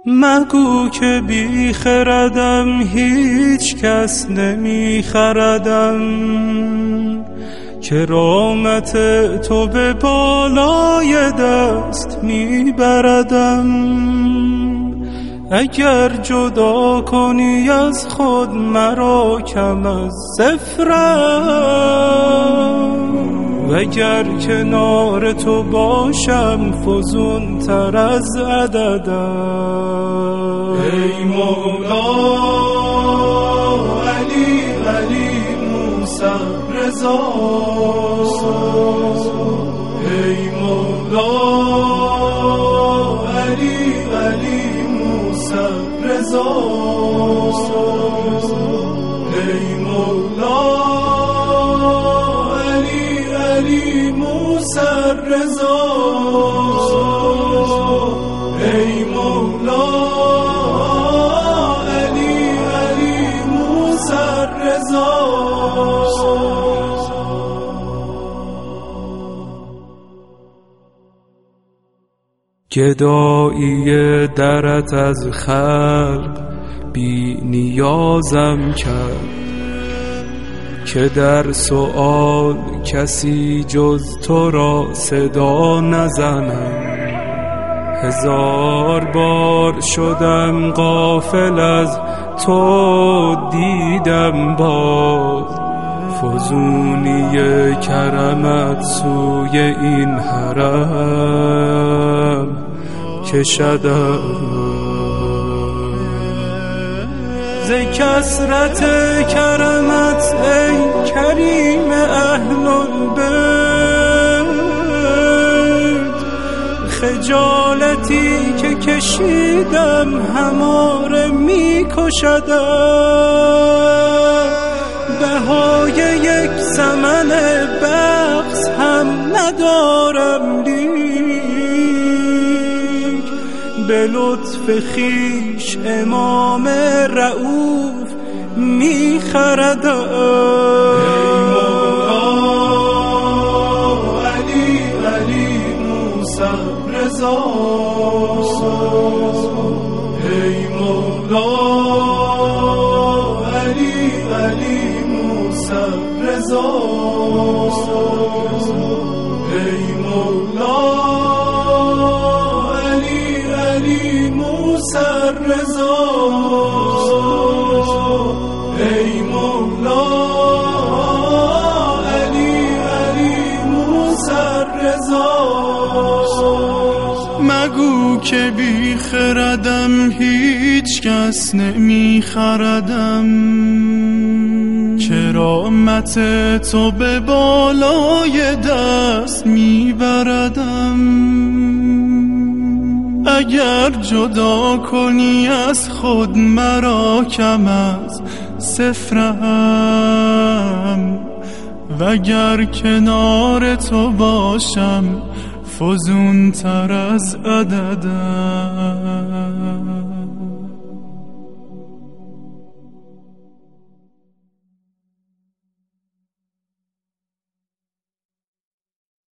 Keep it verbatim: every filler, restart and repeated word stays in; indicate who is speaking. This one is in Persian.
Speaker 1: مگو که بی خردم، هیچ کس نمی خردم، کرامت تو به بالای دست می بردم. اگر جدا کنی از خود مرا کم از صفرم، وگر کنار تو باشم فزون تر از عددم. ای مولا علی علی موسی رضا، ای مولا علی علی موسی رضا، ای مولا علی علی موسی رضا، ای مولا علی علی موسی رضا. گدایی درت از خلق بی نیازم کرد، که در سؤال کسی جز تو را صدا نزنم. هزار بار شدم غافل از تو، دیدم باز فزونی کرمت سوی این حرم کشدم. ز کثرت کرمت ای کریم اهل البیت، خجالتی که کشیدم هماره می کشدم. بهای یک ثمن بخس هم ندارم، لیک به لطف خویش امام رؤوف می خردم. ای مولا علی علی موسی رضا، ای مولا علی علی موسی رضا، ای مولا علی علی موسی رضا، ای مولا علی علی موسی رضا. مگو که بی خردم، هیچ کس نمی خردم، کرامت تو به بالای دست می بردم. اگر جدا کنی از خود مرا کم از صفرم، وگر کنار تو باشم فزون تر از عددم.